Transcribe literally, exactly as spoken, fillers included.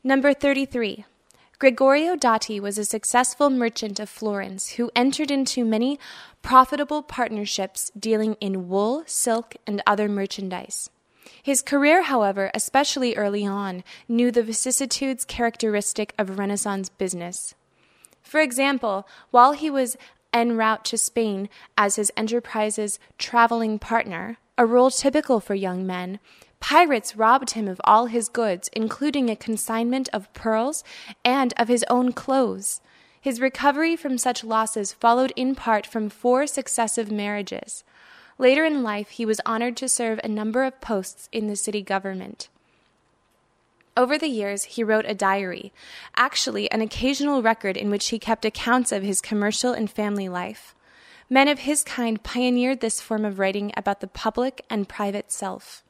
Number thirty-three. Gregorio Dotti was a successful merchant of Florence who entered into many profitable partnerships dealing in wool, silk, and other merchandise. His career, however, especially early on, knew the vicissitudes characteristic of Renaissance business. For example, while he was en route to Spain as his enterprise's traveling partner, a role typical for young men, pirates robbed him of all his goods, including a consignment of pearls and of his own clothes. His recovery from such losses followed in part from four successive marriages. Later in life, he was honored to serve a number of posts in the city government. Over the years, he wrote a diary, actually an occasional record in which he kept accounts of his commercial and family life. Men of his kind pioneered this form of writing about the public and private self.